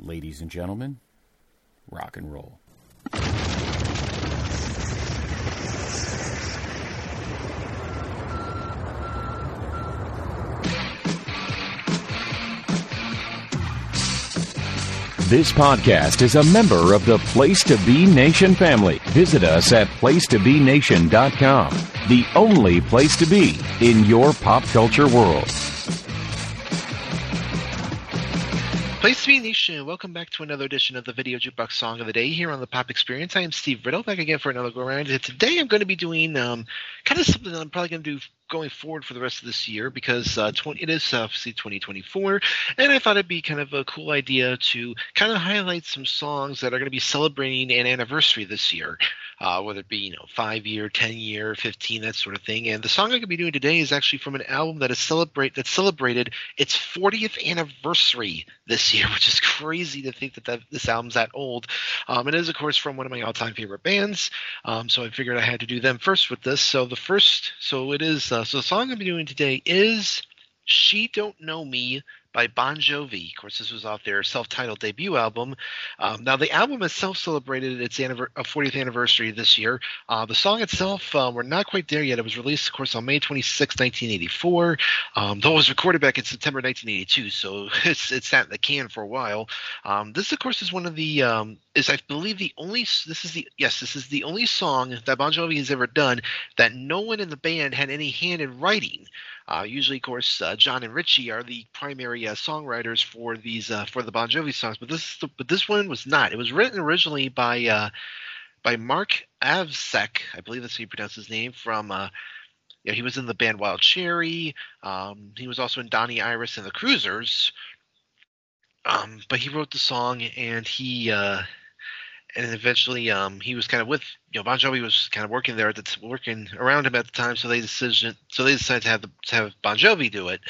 Ladies and gentlemen, rock and roll. This podcast is a member of the Place to Be Nation family. Visit us at placetobenation.com, the only place to be in your pop culture world. Place to Be Nation, welcome back to another edition of the Video Jukebox Song of the Day here on the Pop Experience. I am Steve Riddle, back again for another go-around. And today I'm going to be doing kind of something that I'm probably going to do going forward for the rest of this year because it is obviously 2024, and I thought it'd be kind of a cool idea to kind of highlight some songs that are going to be celebrating an anniversary this year, whether it be 5-year, 10-year, 15, that sort of thing. And the song I'm going to be doing today is actually from an album that celebrated its 40th anniversary this year, which is crazy to think that this album's that old. It is, of course, from one of my all-time favorite bands, so I figured I had to do them first with this. So the song I'm going to be doing today is She Don't Know Me by Bon Jovi. Of course, this was off their self-titled debut album. Now, the album itself celebrated its 40th anniversary this year. The song itself, we're not quite there yet. It was released, of course, on May 26, 1984. Though it was recorded back in September 1982, so it's sat in the can for a while. This, of course, is one of the I believe the only. This is the only song that Bon Jovi has ever done that no one in the band had any hand in writing. Usually, of course, John and Richie are the primary songwriters for these for the Bon Jovi songs, but this one was not. It was written originally by Mark Avsek, I believe that's how you pronounce his name. From he was in the band Wild Cherry. He was also in Donnie Iris and the Cruisers. But he wrote the song, and and eventually he was kind of with Bon Jovi was kind of working around him at the time, so they decided to have Bon Jovi do it.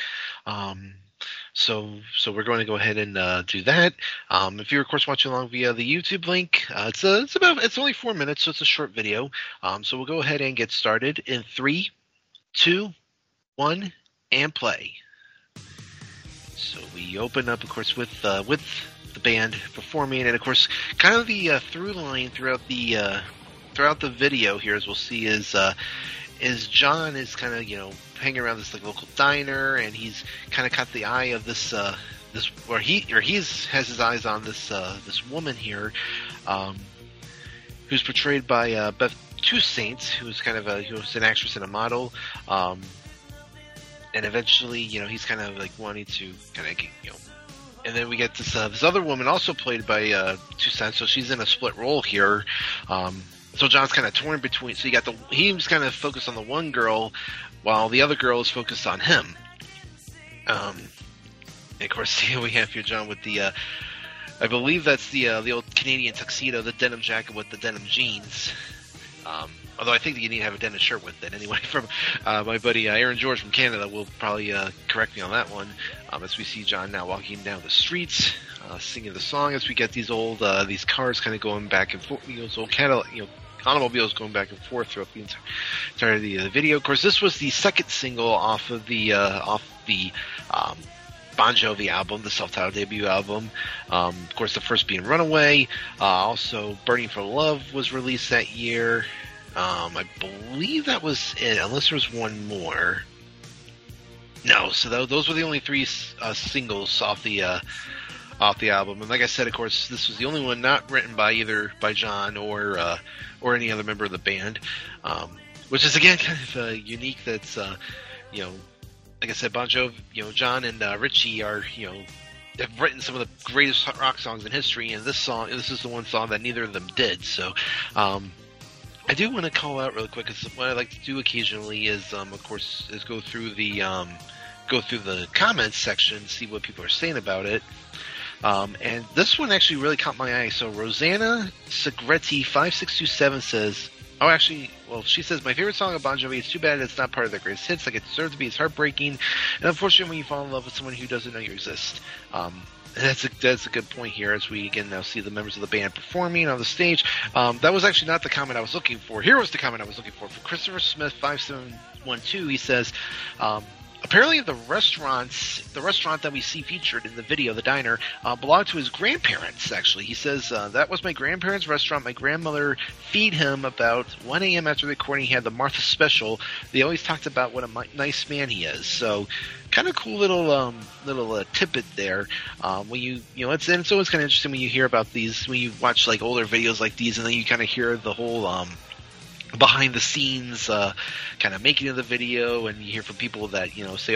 So we're going to go ahead and do that. If you're, of course, watching along via the YouTube link, it's only 4 minutes, so it's a short video. So we'll go ahead and get started in 3, 2, 1, and play. So we open up, of course, with the band performing, and of course, kind of the through line throughout the video here, as we'll see, is John is kind of hanging around this local diner, and he's kind of caught the eye of this has his eyes on this woman here, who's portrayed by Beth Toussaint, who's kind of who's an actress and a model, and eventually he's kind of wanting to kind of and then we get this other woman also played by Toussaint, so she's in a split role here. So John's kind of torn between. So he's kind of focused on the one girl, while the other girl is focused on him. And of course, here we have John with the, I believe that's the old Canadian tuxedo, the denim jacket with the denim jeans. Although I think that you need to have a denim shirt with it anyway. From my buddy Aaron George from Canada will probably correct me on that one. As we see John now walking down the streets, singing the song, as we get these these cars kind of going back and forth, those old automobiles going back and forth throughout the entirety of the video. Of course, this was the second single off the Bon Jovi album, the self-titled debut album. Of course, the first being Runaway. Also, Burning for Love was released that year. I believe that was it, unless there was one more. No, so those were the only 3 singles off the album. And like I said, of course, this was the only one not written by either John or any other member of the band, which is again kind of unique. That's like I said, Bon Jovi, John and Richie are have written some of the greatest rock songs in history, and this is the one song that neither of them did. So I do want to call out really quick, because what I like to do occasionally is of course go through the comments section, see what people are saying about it. And this one actually really caught my eye. So Rosanna Segretti 5627 says, she says, my favorite song of Bon Jovi, it's too bad it's not part of their greatest hits. Like, it deserves to be. It's heartbreaking, and unfortunately when you fall in love with someone who doesn't know you exist. That's a good point here, as we again now see the members of the band performing on the stage. That was actually not the comment I was looking for. Here was the comment I was looking for. For Christopher Smith 5712, he says, Apparently, the restaurant that we see featured in the video, the diner, belonged to his grandparents. Actually, he says that was my grandparents' restaurant. My grandmother feed him about 1 a.m. after the recording. He had the Martha Special. They always talked about what a nice man he is. So, kind of cool little tidbit there. When it's always kind of interesting when you hear about these, when you watch like older videos like these, and then you kind of hear the whole behind the scenes kind of making of the video, and you hear from people that say,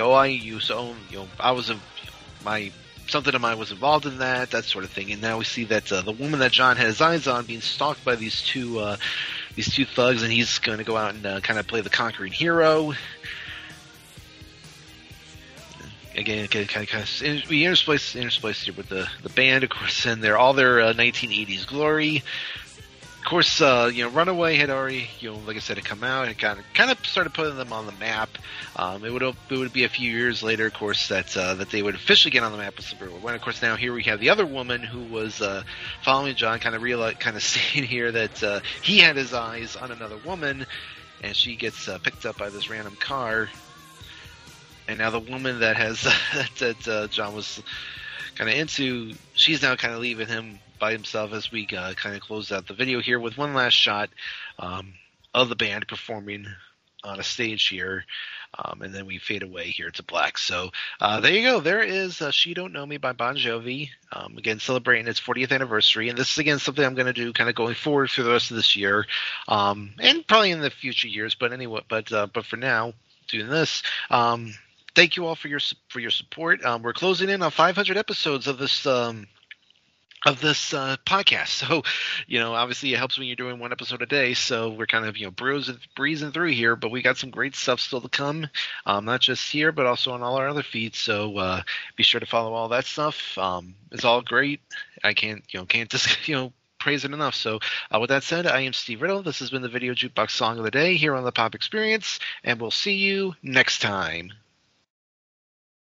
something of mine was involved in that sort of thing. And now we see that the woman that John had his eyes on being stalked by these two thugs, and he's going to go out and kind of play the conquering hero. Again, we intersplice here with the band, of course, and they're all their 1980s glory. Of course, Runaway had already, like I said, had come out and kind of started putting them on the map. It would be a few years later, of course, that they would officially get on the map with Suburban. When, of course, now here we have the other woman who was following John, kind of seeing here that he had his eyes on another woman, and she gets picked up by this random car. And now the woman that has that John was kind of into, she's now kind of leaving him by himself as we kind of close out the video here with one last shot of the band performing on a stage here, and then we fade away here to black. So there you go. There is She Don't Know Me by Bon Jovi, again celebrating its 40th anniversary, and this is again something I'm going to do kind of going forward for the rest of this year, and probably in the future years. But anyway, but for now, doing this. Thank you all for your support. We're closing in on 500 episodes of this podcast. So, obviously it helps when you're doing one episode a day. So we're kind of, breezing through here, but we got some great stuff still to come. Not just here, but also on all our other feeds. So, be sure to follow all that stuff. It's all great. I can't just, praise it enough. So, with that said, I am Steve Riddle. This has been the Video Jukebox Song of the Day here on the Pop Experience, and we'll see you next time.